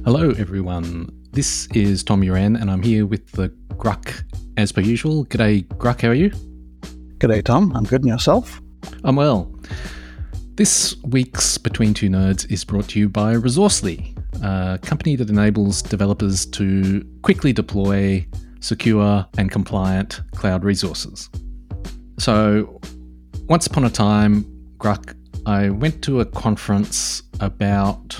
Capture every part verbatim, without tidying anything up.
Hello, everyone. This is Tom Uran, and I'm here with the Gruck as per usual. G'day, Gruck. How are you? G'day, Tom. I'm good. And yourself? I'm well. This week's Between Two Nerds is brought to you by Resourcely, a company that enables developers to quickly deploy secure and compliant cloud resources. So, once upon a time, Gruck, I went to a conference about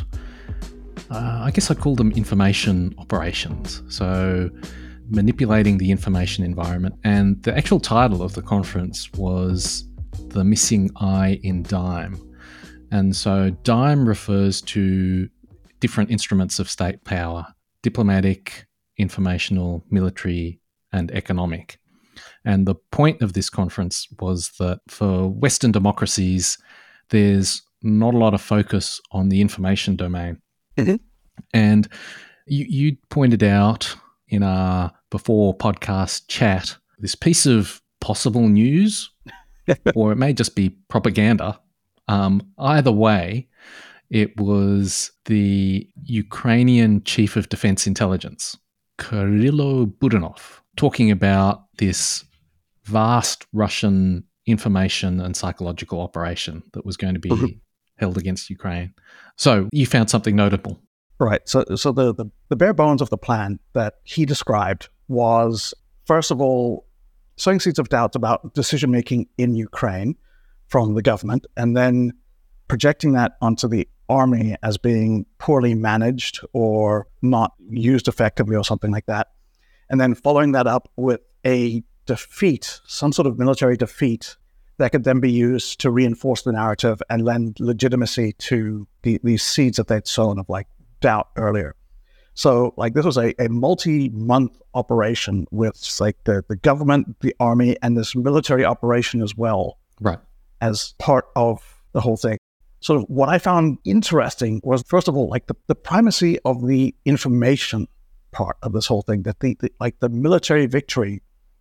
Uh, I guess I call them information operations. So manipulating the information environment. And the actual title of the conference was The Missing I in DIME. And so DIME refers to different instruments of state power: diplomatic, informational, military, and economic. And the point of this conference was that for Western democracies, there's not a lot of focus on the information domain. Mm-hmm. And you, you pointed out in our before podcast chat this piece of possible news, or it may just be propaganda. Um, either way, it was the Ukrainian Chief of Defense Intelligence, Kyrylo Budanov, talking about this vast Russian information and psychological operation that was going to be mm-hmm. held against Ukraine. So you found something notable. Right. So so the, the, the bare bones of the plan that he described was, first of all, sowing seeds of doubt about decision-making in Ukraine from the government, and then projecting that onto the army as being poorly managed or not used effectively or something like that. And then following that up with a defeat, some sort of military defeat that could then be used to reinforce the narrative and lend legitimacy to the, these seeds that they'd sown of like doubt earlier. So like this was a, a multi-month operation with like the, the government, the army, and this military operation as well, right, as part of the whole thing. So what I found interesting was, first of all, like the, the primacy of the information part of this whole thing, that the, the like the military victory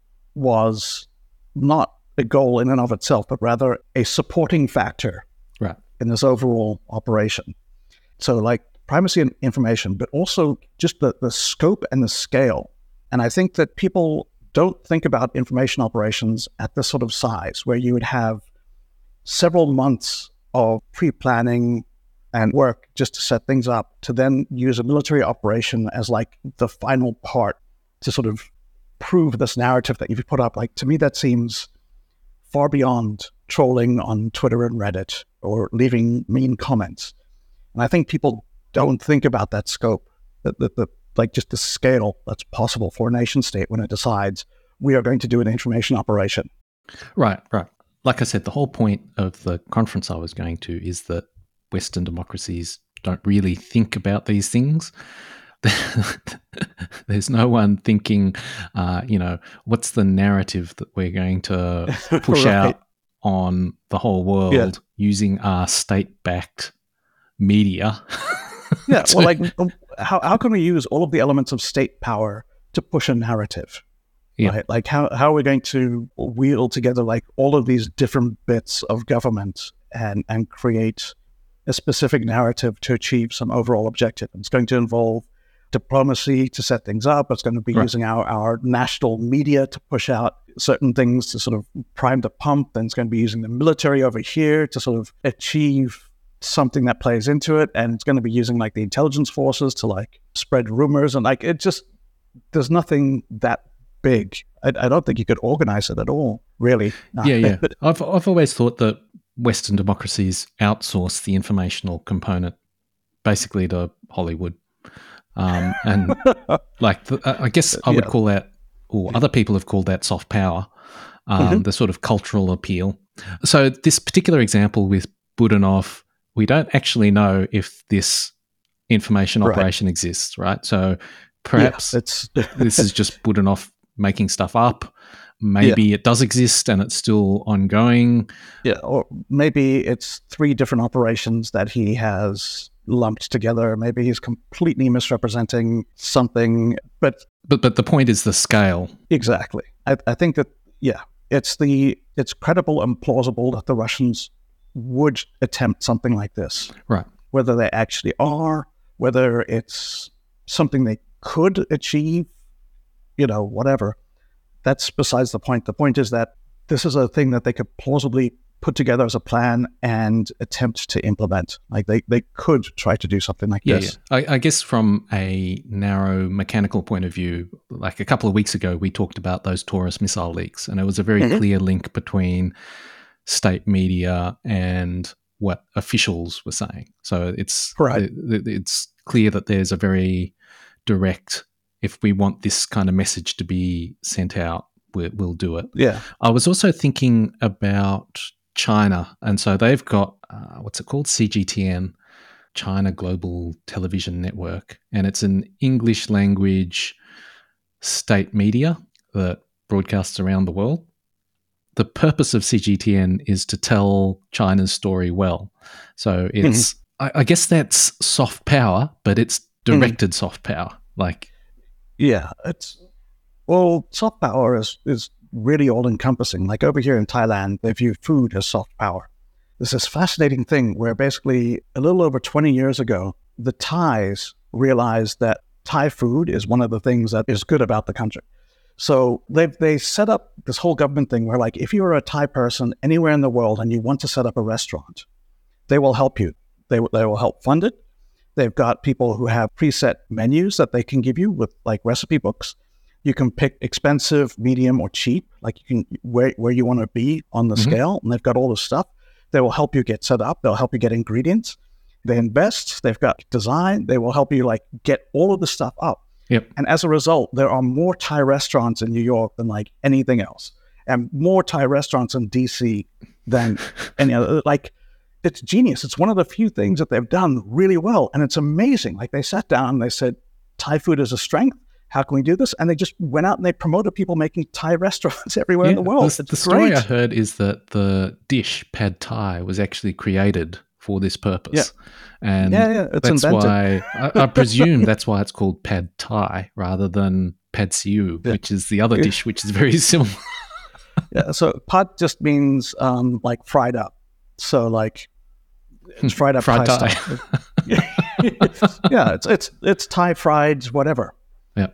was not a goal in and of itself, but rather a supporting factor right. in this overall operation. So like primacy in information, but also just the, the scope and the scale. And I think that people don't think about information operations at this sort of size, where you would have several months of pre-planning and work just to set things up, to then use a military operation as like the final part to sort of prove this narrative that you've put up. Like, to me, that seems far beyond trolling on Twitter and Reddit or leaving mean comments. And I think people don't think about that scope, that the, the like just the scale that's possible for a nation state when it decides we are going to do an information operation. Right, right. Like I said, the whole point of the conference I was going to is that Western democracies don't really think about these things. There's no one thinking, uh, you know, what's the narrative that we're going to push right. out on the whole world yeah. using our state-backed media. Yeah, well, like, how how can we use all of the elements of state power to push a narrative? Yeah. Right? Like, how, how are we going to wheel together, like, all of these different bits of government and, and create a specific narrative to achieve some overall objective? It's going to involve diplomacy to set things up. It's going to be right. using our, our national media to push out certain things to sort of prime the pump. Then it's going to be using the military over here to sort of achieve something that plays into it, and it's going to be using like the intelligence forces to like spread rumors, and like it just there's nothing that big. I, I don't think you could organize it at all, really. No. Yeah, yeah. I've I've always thought that Western democracies outsource the informational component basically to Hollywood, um, and like the, I guess I would yeah. call that, or other people have called that soft power, um, mm-hmm. the sort of cultural appeal. So this particular example with Budanov, we don't actually know if this information operation right. exists, right? So perhaps yeah, it's this is just Budanov making stuff up. Maybe yeah. it does exist and it's still ongoing. Yeah, or maybe it's three different operations that he has lumped together. Maybe he's completely misrepresenting something. But but but the point is the scale. Exactly. I, I think that, yeah, it's the it's credible and plausible that the Russians would attempt something like this. Right. Whether they actually are, whether it's something they could achieve, you know, whatever. That's besides the point. The point is that this is a thing that they could plausibly put together as a plan and attempt to implement. Like they, they could try to do something like yeah, this. Yeah. I, I guess from a narrow mechanical point of view, like a couple of weeks ago, we talked about those Taurus missile leaks, and it was a very mm-hmm. clear link between state media and what officials were saying. So it's right. it, it's clear that there's a very direct, if we want this kind of message to be sent out, we, we'll do it. Yeah. I was also thinking about China, and so they've got uh, what's it called, C G T N, China Global Television Network, and it's an English language state media that broadcasts around the world. The purpose of C G T N is to tell China's story well. So it's, mm-hmm. I, I guess that's soft power, but it's directed mm-hmm. soft power. Like, yeah, it's well, soft power is is. really all-encompassing. Like over here in Thailand, they view food as soft power. There's this fascinating thing where basically a little over twenty years ago, the Thais realized that Thai food is one of the things that is good about the country. So they they set up this whole government thing where, like, if you are a Thai person anywhere in the world and you want to set up a restaurant, they will help you. They, they will help fund it. They've got people who have preset menus that they can give you with like recipe books. You can pick expensive, medium, or cheap, like you can where where you want to be on the mm-hmm. scale, and they've got all the stuff. They will help you get set up. They'll help you get ingredients. They invest. They've got design. They will help you like get all of the stuff up. Yep. And as a result, there are more Thai restaurants in New York than like anything else, and more Thai restaurants in D C than any other. Like, it's genius. It's one of the few things that they've done really well, and it's amazing. Like, they sat down and they said, Thai food is a strength. How can we do this? And they just went out and they promoted people making Thai restaurants everywhere yeah, in the world. The, it's the story great. I heard is that the dish pad Thai was actually created for this purpose. Yeah. And yeah, yeah, it's that's invented. why, I, I presume that's why it's called pad Thai rather than pad siu, yeah. which is the other yeah. dish, which is very similar. yeah, so pad just means um, like fried up. So like it's fried up fried Thai, Thai. stuff. yeah, it's, it's, it's Thai fried whatever. Yeah.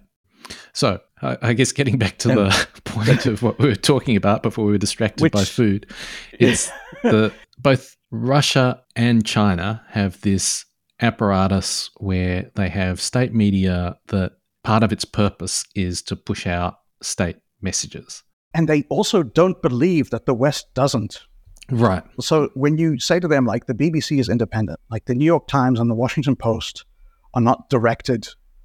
So I, I guess getting back to the point of what we were talking about before we were distracted Which, by food, is the both Russia and China have this apparatus where they have state media that part of its purpose is to push out state messages. And they also don't believe that the West doesn't. Right. So when you say to them, like, the B B C is independent, like the New York Times and the Washington Post are not directed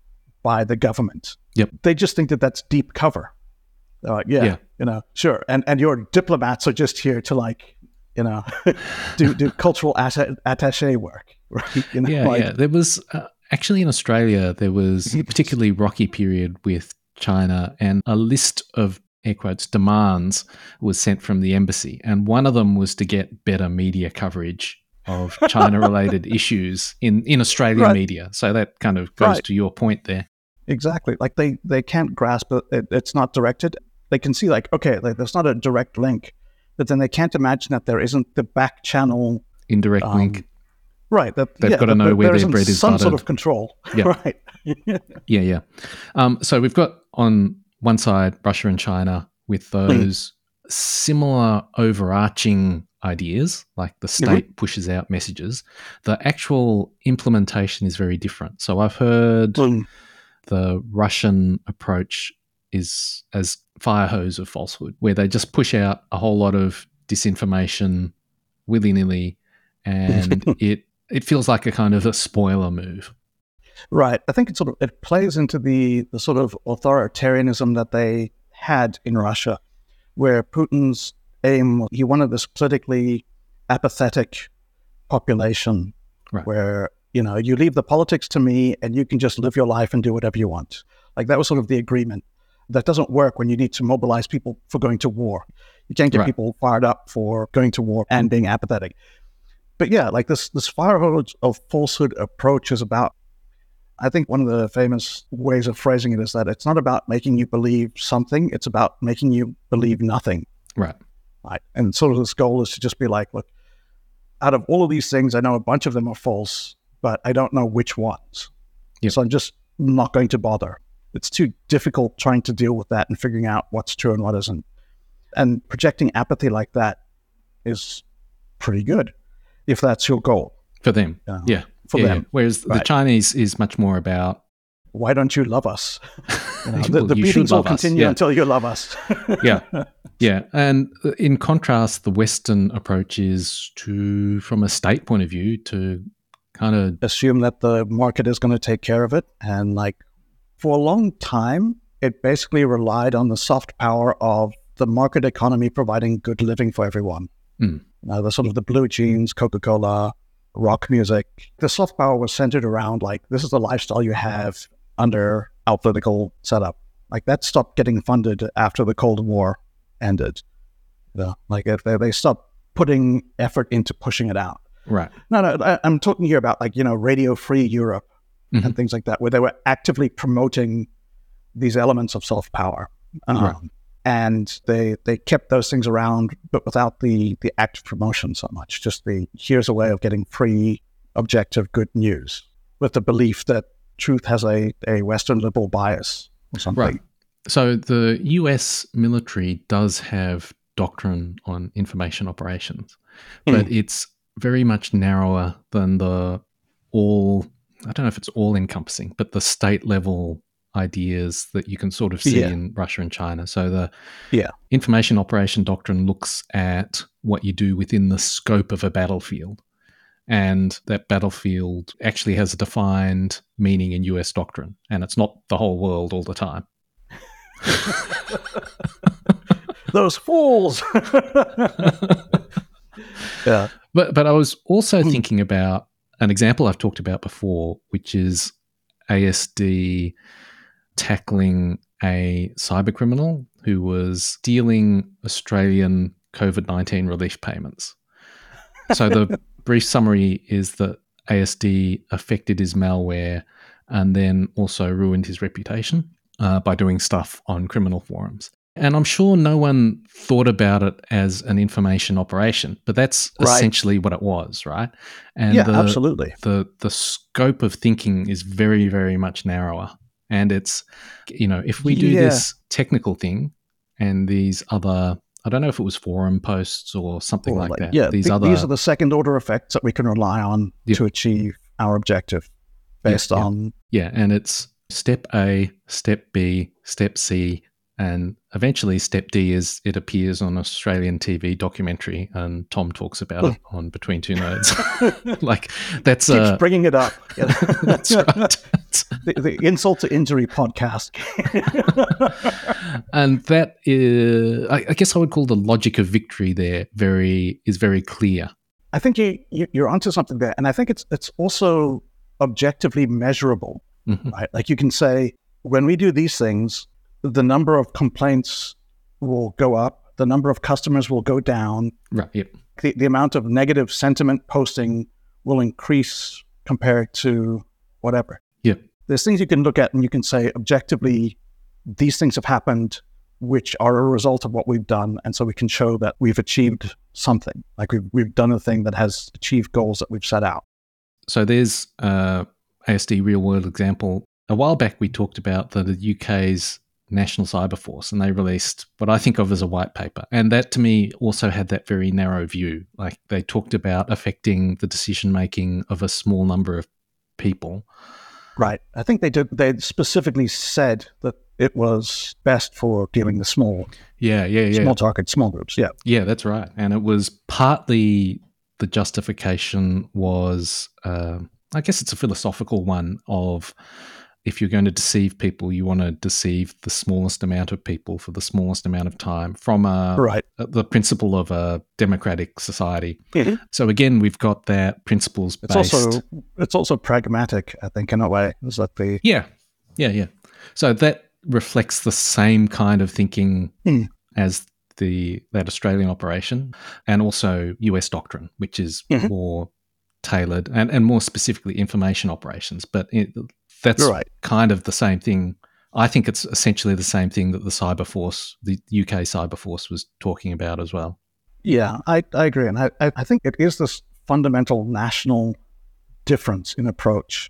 by the government. Yep. They just think that that's deep cover. They're like, yeah, yeah, you know, sure. And and your diplomats are just here to, like, you know, do do cultural atta- attaché work. Right? You know, yeah, like, yeah. There was uh, actually in Australia, there was a particularly rocky period with China, and a list of, air quotes, demands was sent from the embassy. And one of them was to get better media coverage of China-related issues in, in Australian right. media. So that kind of goes right. to your point there. Exactly. Like they, they can't grasp it. it. It's not directed. They can see, like, okay, like, there's not a direct link, but then they can't imagine that there isn't the back channel. Indirect um, link. Right. That, They've yeah, got to know there, where there their bread is some buttered. sort of control. Yeah. Right. yeah, yeah. Um, so we've got on one side Russia and China with those mm. similar overarching ideas, like the state mm-hmm. pushes out messages. The actual implementation is very different. So I've heard mm. the Russian approach is as fire hose of falsehood, where they just push out a whole lot of disinformation willy-nilly, and it it feels like a kind of a spoiler move. Right. I think it sort of it plays into the the sort of authoritarianism that they had in Russia, where Putin's aim, he wanted this politically apathetic population, right. where, you know, you leave the politics to me and you can just live your life and do whatever you want. Like, that was sort of the agreement. That doesn't work when you need to mobilize people for going to war. You can't get right. people fired up for going to war and being apathetic. But yeah, like this this fire hose of falsehood approach is about, I think one of the famous ways of phrasing it is that it's not about making you believe something, it's about making you believe nothing. Right. Right. And sort of this goal is to just be like, look, out of all of these things, I know a bunch of them are false, but I don't know which ones. Yep. So I'm just not going to bother. It's too difficult trying to deal with that and figuring out what's true and what isn't. And projecting apathy like that is pretty good if that's your goal. For them, uh, yeah. For yeah, them. Yeah. Whereas right. the Chinese is much more about, why don't you love us? You know, the well, the you beatings will continue yeah. until you love us. yeah, yeah. And in contrast, the Western approach is to, from a state point of view, to kind of assume that the market is going to take care of it. And like for a long time, it basically relied on the soft power of the market economy providing good living for everyone. Mm. Uh, the sort of the blue jeans, Coca-Cola, rock music. The soft power was centered around like, this is the lifestyle you have under our political setup. Like that stopped getting funded after the Cold War ended. You know, like if they, they stopped putting effort into pushing it out. Right. No, no, I, I'm talking here about like, you know, Radio Free Europe mm-hmm. and things like that, where they were actively promoting these elements of soft power. Um, right. And they they kept those things around, but without the, the active promotion so much. Just the, here's a way of getting free, objective, good news with the belief that truth has a, a Western liberal bias or something. Right. So the U S military does have doctrine on information operations, but mm. it's very much narrower than the all, I don't know if it's all encompassing, but the state level ideas that you can sort of see yeah. in Russia and China. So the yeah. information operation doctrine looks at what you do within the scope of a battlefield. And that battlefield actually has a defined meaning in U S doctrine. And it's not the whole world all the time. Those fools. yeah. But but I was also thinking about an example I've talked about before, which is A S D tackling a cyber criminal who was stealing Australian COVID nineteen relief payments. So the brief summary is that A S D affected his malware and then also ruined his reputation uh, by doing stuff on criminal forums. And I'm sure no one thought about it as an information operation, but that's right. essentially what it was, right? And yeah, the, absolutely. The the scope of thinking is very, very much narrower. And it's, you know, if we do yeah. this technical thing and these other, I don't know if it was forum posts or something or like, like that. Yeah, these, th- other, these are the second order effects that we can rely on yep. to achieve our objective based yep, yep. on. Yeah, and it's step A, step B, step C, and eventually step D is it appears on Australian T V documentary and Tom talks about it on Between Two Nerds. Like that's Keeps uh, bringing it up. That's right. the, the insult to injury podcast. And that is, I, I guess I would call the logic of victory there very is very clear. I think you, you you're onto something there, and I think it's it's also objectively measurable, mm-hmm. right? Like you can say when we do these things, the number of complaints will go up, the number of customers will go down. Right. Yep. The, the amount of negative sentiment posting will increase compared to whatever. Yep. There's things you can look at and you can say objectively, these things have happened, which are a result of what we've done. And so we can show that we've achieved something, like we've, we've done a thing that has achieved goals that we've set out. So there's uh, A S D real world example. A while back, we talked about the, the U K's National Cyber Force, and they released what I think of as a white paper. And that to me also had that very narrow view. Like they talked about affecting the decision-making of a small number of people. Right. I think they did. They specifically said that it was best for dealing with small, yeah, yeah, yeah, small target, small groups. Yeah, yeah, that's right. And it was partly the justification was, uh, I guess it's a philosophical one of if you're going to deceive people, you want to deceive the smallest amount of people for the smallest amount of time from a, right. a, the principle of a democratic society. Mm-hmm. So again, we've got that principles based. It's also it's also pragmatic, I think, in a way. Is that the yeah, yeah, yeah. So that reflects the same kind of thinking mm. as the that Australian operation, and also U S doctrine, which is mm-hmm. more tailored and, and more specifically information operations. But it, that's right. kind of the same thing. I think it's essentially the same thing that the Cyber Force, the U K Cyber Force, was talking about as well. Yeah, I, I agree. And I, I think it is this fundamental national difference in approach.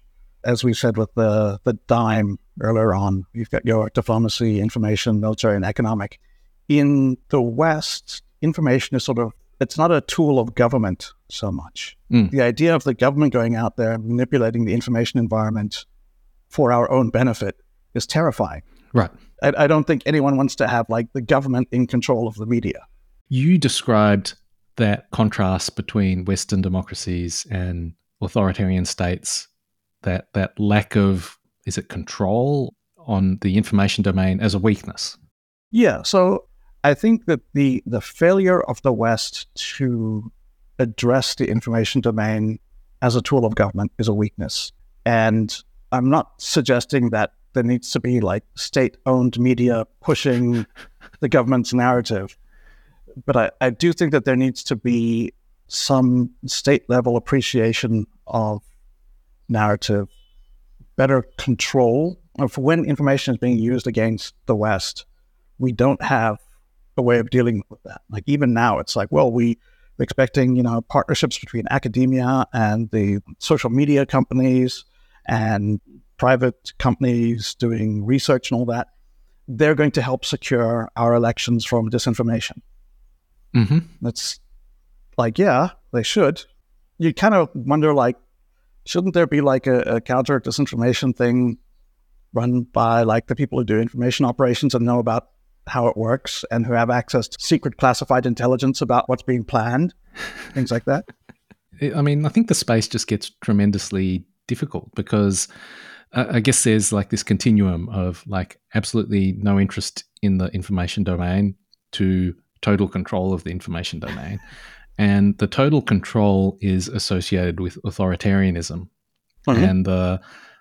as we said with the, the dime earlier on, you've got your diplomacy, information, military, and economic. In the West, information is sort of, it's not a tool of government so much. Mm. The idea of the government going out there, manipulating the information environment for our own benefit is terrifying. Right. I, I don't think anyone wants to have like the government in control of the media. You described that contrast between Western democracies and authoritarian states, that that lack of, is it control on the information domain, as a weakness? Yeah, so I think that the the failure of the West to address the information domain as a tool of government is a weakness. And I'm not suggesting that there needs to be like state-owned media pushing the government's narrative. But I, I do think that there needs to be some state-level appreciation of narrative, better control of when information is being used against the West. We don't have a way of dealing with that. Like even now, it's like, well, we, we're expecting, you know, partnerships between academia and the social media companies and private companies doing research and all that. They're going to help secure our elections from disinformation. Mm-hmm. That's like, yeah, they should. You kind of wonder, like, shouldn't there be like a, a counter disinformation thing run by like the people who do information operations and know about how it works and who have access to secret classified intelligence about what's being planned, things like that? I mean, I think the space just gets tremendously difficult because uh, I guess there's like this continuum of like absolutely no interest in the information domain to total control of the information domain. And the total control is associated with authoritarianism. Mm-hmm. And the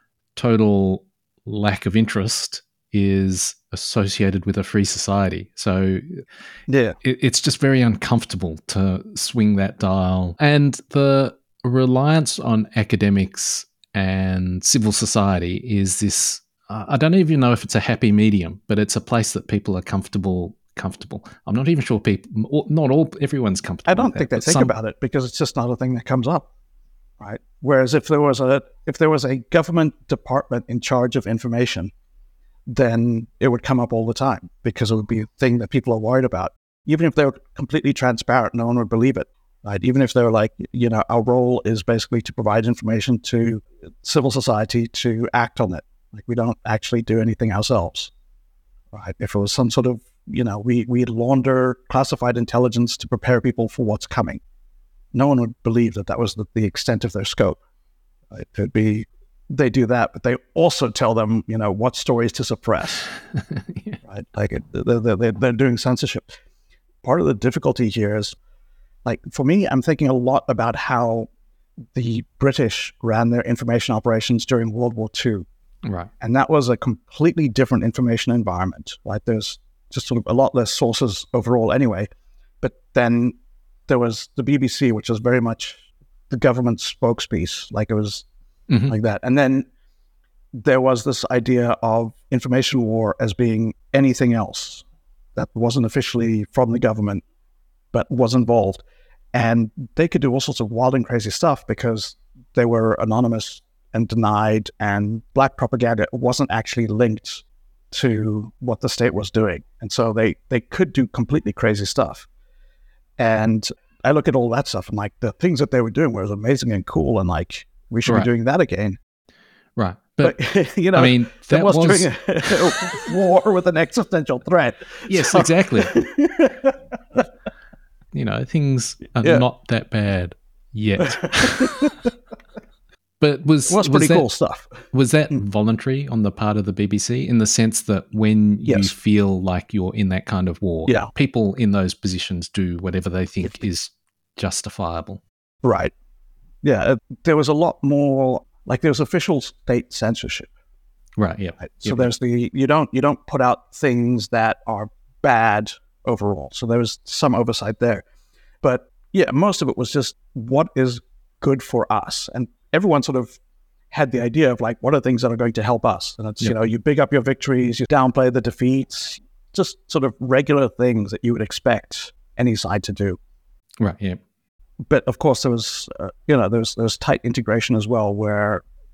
total lack of interest is associated with a free society. So yeah, it, it's just very uncomfortable to swing that dial. And the reliance on academics and civil society is this, uh, I don't even know if it's a happy medium, but it's a place that people are comfortable comfortable. I'm not even sure people, not all, everyone's comfortable. I don't think that, they think some, about it because it's just not a thing that comes up, right? Whereas if there was a if there was a government department in charge of information, then it would come up all the time because it would be a thing that people are worried about. Even if they were completely transparent, no one would believe it, right? Even if they were like, you know, our role is basically to provide information to civil society to act on it. Like we don't actually do anything ourselves, right? If it was some sort of, you know, we, we launder classified intelligence to prepare people for what's coming, no one would believe that that was the, the extent of their scope. Right? It'd be, they do that, but they also tell them, you know, what stories to suppress, yeah. Right? Like it, they're, they're, they're doing censorship. Part of the difficulty here is, like, for me, I'm thinking a lot about how the British ran their information operations during World War Two. Right. And that was a completely different information environment, right? There's just sort of a lot less sources overall anyway. But then there was the B B C, which was very much the government spokespiece, like it was mm-hmm. like that. And then there was this idea of information war as being anything else that wasn't officially from the government, but was involved. And they could do all sorts of wild and crazy stuff because they were anonymous and denied, and black propaganda wasn't actually linked to what the state was doing. And so they, they could do completely crazy stuff. And I look at all that stuff and like the things that they were doing were amazing and cool. And like, we should right. be doing that again. Right. But, but you know, I mean, that was, was during a, a war with an existential threat. Yes, so. Exactly. You know, things are yeah. not that bad yet. But was well, that's was pretty that, cool stuff. Was that voluntary on the part of the B B C in the sense that when yes. you feel like you're in that kind of war, yeah. people in those positions do whatever they think is justifiable? Right. Yeah. Uh, there was a lot more, like there was official state censorship. Right. Yeah. Right? So yep. there's the, you don't, you don't put out things that are bad overall. So there was some oversight there. But yeah, most of it was just what is good for us. And everyone sort of had the idea of like, what are things that are going to help us? And it's, yep. you know, you big up your victories, you downplay the defeats, just sort of regular things that you would expect any side to do. Right, yeah. But of course there was, uh, you know, there was, there was tight integration as well, where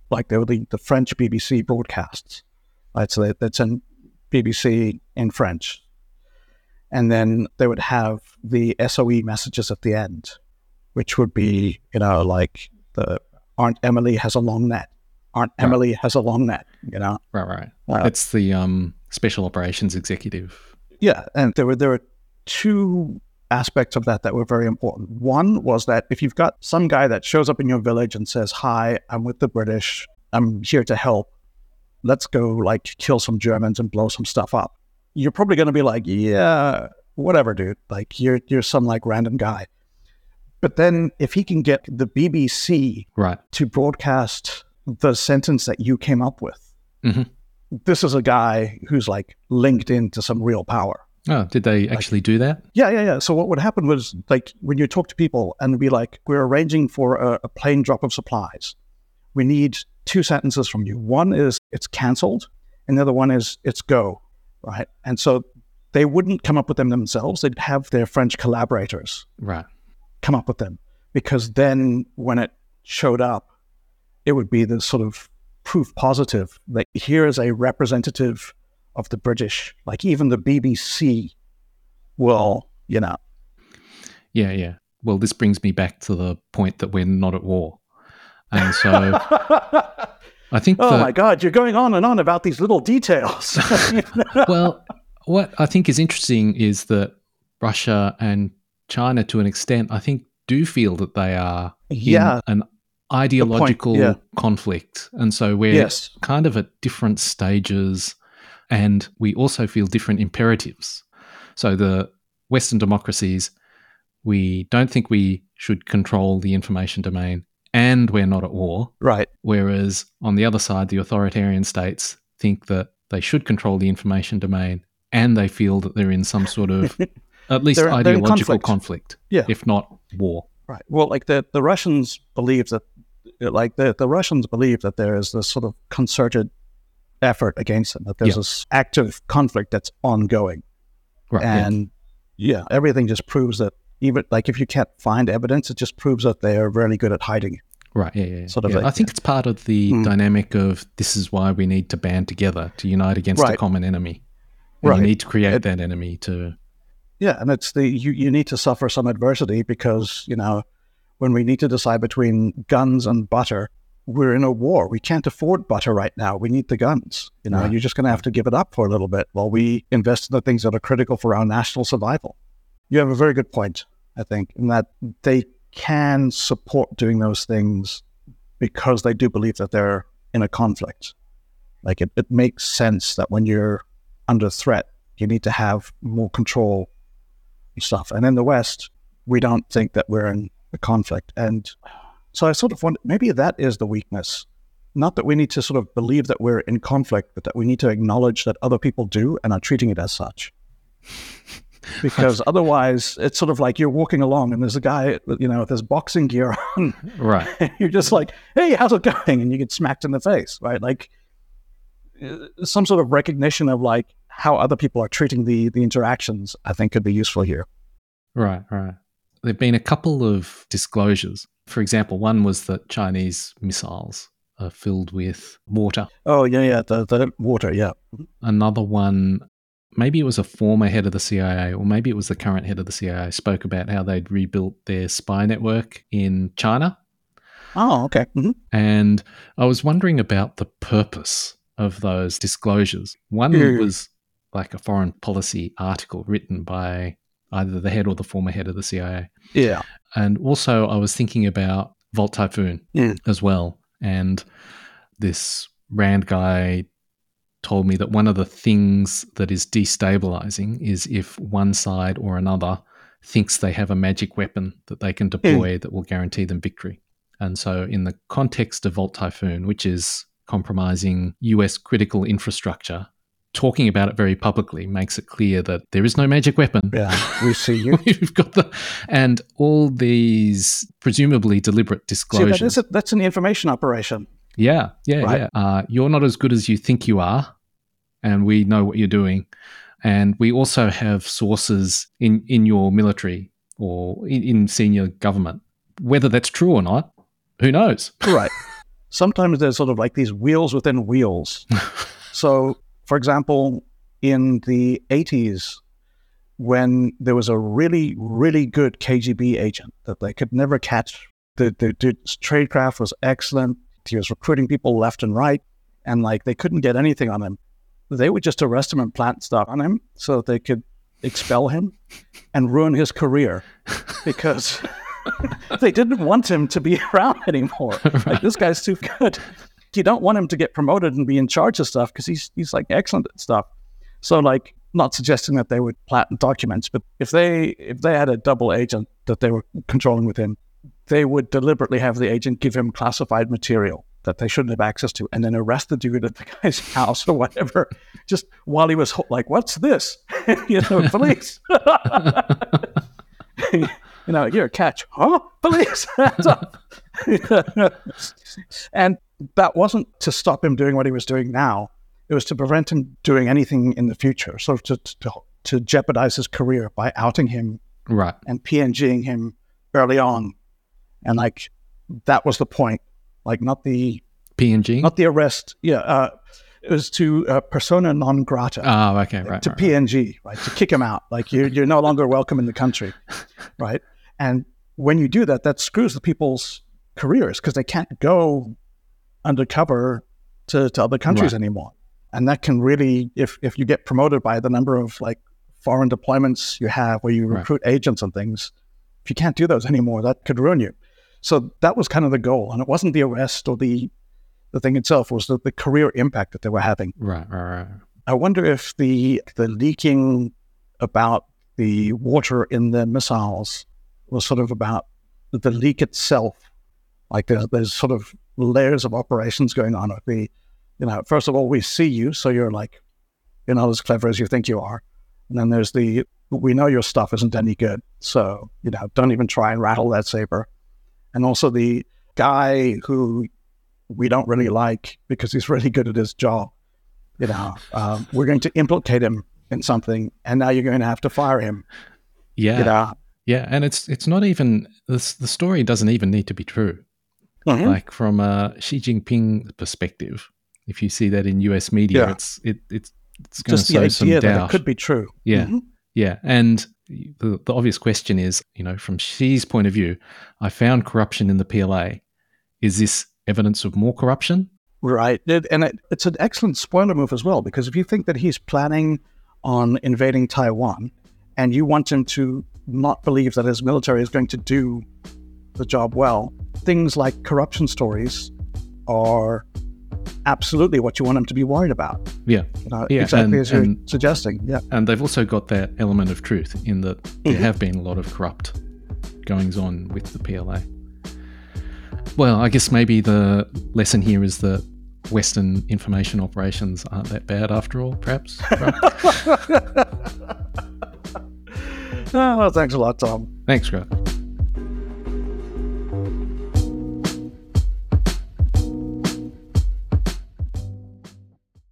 like they were the, the French B B C broadcasts, right? So they, they'd send B B C in French. And then they would have the S O E messages at the end, which would be, you know, like the Aunt Emily has a long net. Aunt right. Emily has a long net, you know? Right, right. Uh, it's the um, Special Operations Executive. Yeah, and there were there were two aspects of that that were very important. One was that if you've got some guy that shows up in your village and says, hi, I'm with the British, I'm here to help, let's go like kill some Germans and blow some stuff up. You're probably going to be like, yeah, whatever, dude. Like you're you're some like random guy. But then if he can get the B B C right. to broadcast the sentence that you came up with, mm-hmm. this is a guy who's like linked into some real power. Oh, did they actually like, do that? Yeah, yeah, yeah. So what would happen was, like, when you talk to people and be like, we're arranging for a, a plane drop of supplies. We need two sentences from you. One is it's canceled, and the other one is it's go, right? And so they wouldn't come up with them themselves. They'd have their French collaborators right. come up with them, because then when it showed up, it would be this sort of proof positive that here is a representative of the British. Like even the B B C will, you know. Yeah, yeah. Well, this brings me back to the point that we're not at war. And so I think Oh that, my God, you're going on and on about these little details. Well, what I think is interesting is that Russia and China, to an extent, I think do feel that they are yeah. in an ideological yeah. conflict. And so we're yes. kind of at different stages, and we also feel different imperatives. So the Western democracies, we don't think we should control the information domain, and we're not at war. Right. Whereas on the other side, the authoritarian states think that they should control the information domain, and they feel that they're in some sort of at least they're, ideological they're conflict, yeah. if not war. Right. Well, like the, the Russians believe that, like the, the Russians believe that there is this sort of concerted effort against them, that there's yeah. this active conflict that's ongoing. Right. And yeah. yeah, everything just proves that, even like if you can't find evidence, it just proves that they are really good at hiding it. Right, yeah, yeah. Sort of yeah. like, I think yeah. it's part of the mm. dynamic of this is why we need to band together, to unite against right. a common enemy. And right. you need to create it, that enemy to... Yeah, and it's the, you, you need to suffer some adversity because, you know, when we need to decide between guns and butter, we're in a war. We can't afford butter right now. We need the guns. You know, right. You're just going to have to give it up for a little bit while we invest in the things that are critical for our national survival. You have a very good point, I think, in that they can support doing those things because they do believe that they're in a conflict. Like it, it makes sense that when you're under threat, you need to have more control and stuff. And in the West, we don't think that we're in a conflict. And so I sort of wonder, maybe that is the weakness. Not that we need to sort of believe that we're in conflict, but that we need to acknowledge that other people do and are treating it as such. Because otherwise, it's sort of like you're walking along and there's a guy, you know, with his boxing gear on. Right. You're just like, hey, how's it going? And you get smacked in the face, right? Like some sort of recognition of like how other people are treating the the interactions, I think could be useful here. Right, right. There have been a couple of disclosures. For example, one was that Chinese missiles are filled with water. Oh, yeah, yeah, the, the water, yeah. Another one, maybe it was a former head of the C I A, or maybe it was the current head of the C I A, spoke about how they'd rebuilt their spy network in China. Oh, okay. Mm-hmm. And I was wondering about the purpose of those disclosures. One mm. was like a foreign policy article written by either the head or the former head of the C I A. Yeah. And also I was thinking about Volt Typhoon mm. as well. And this Rand guy told me that one of the things that is destabilizing is if one side or another thinks they have a magic weapon that they can deploy mm. that will guarantee them victory. And so in the context of Volt Typhoon, which is compromising U S critical infrastructure, talking about it very publicly makes it clear that there is no magic weapon. Yeah, we see you. We've got the, and all these presumably deliberate disclosures. See, that is a, that's an information operation. Yeah, yeah, right? yeah. Uh, you're not as good as you think you are, and we know what you're doing. And we also have sources in, in your military or in, in senior government. Whether that's true or not, who knows? Right. sometimes there's sort of like these wheels within wheels. So, for example, in the eighties, when there was a really, really good K G B agent that they could never catch, the, the dude's tradecraft was excellent. He was recruiting people left and right, and like they couldn't get anything on him. They would just arrest him and plant stuff on him so that they could expel him and ruin his career because they didn't want him to be around anymore. Right. Like, this guy's too good. You don't want him to get promoted and be in charge of stuff because he's he's like excellent at stuff. So like, not suggesting that they would plant documents, but if they if they had a double agent that they were controlling with him, they would deliberately have the agent give him classified material that they shouldn't have access to, and then arrest the dude at the guy's house or whatever, just while he was like, "What's this?" you know, police. you know, you're a catch, huh? Police. Hands up. And that wasn't to stop him doing what he was doing now. It was to prevent him doing anything in the future, sort of to to, to jeopardize his career by outing him, right, and PNGing him early on, and like that was the point. Like not the P N G, not the arrest. Yeah, uh, it was to uh, persona non grata. Oh, okay, right. To right, P N G, right. right, to kick him out. Like you're you're no longer welcome in the country, right? And when you do that, that screws the people's careers because they can't go undercover to, to other countries right. anymore. And that can really, if if you get promoted by the number of like foreign deployments you have, where you recruit right. agents and things, if you can't do those anymore, that could ruin you. So that was kind of the goal, and it wasn't the arrest or the the thing itself; it was the, the career impact that they were having. Right, right, right. I wonder if the the leaking about the water in the missiles was sort of about the leak itself. Like there's there's sort of layers of operations going on. Like the, you know, first of all, we see you, so you're like, you're not as clever as you think you are, and then there's the we know your stuff isn't any good, so you know, don't even try and rattle that saber. And also the guy who we don't really like because he's really good at his job, you know, um, we're going to implicate him in something, and now you're going to have to fire him. Yeah, you know? yeah, and it's it's not even this. The story doesn't even need to be true. Mm-hmm. Like from a Xi Jinping perspective, if you see that in U S media, yeah. it's it it's it's going just to sow the some idea doubt. That it could be true. Yeah, mm-hmm. yeah, and the, the obvious question is, you know, from Xi's point of view, I found corruption in the P L A. Is this evidence of more corruption? Right. It, and it, it's an excellent spoiler move as well, because if you think that he's planning on invading Taiwan and you want him to not believe that his military is going to do the job well, things like corruption stories are absolutely what you want him to be worried about. Yeah. You know, yeah. Exactly and, as you're and, suggesting. Yeah. And they've also got that element of truth in that there mm-hmm. have been a lot of corrupt goings on with the P L A. Well, I guess maybe the lesson here is that Western information operations aren't that bad after all, perhaps. Right? Oh, well, thanks a lot, Tom. Thanks, Scott.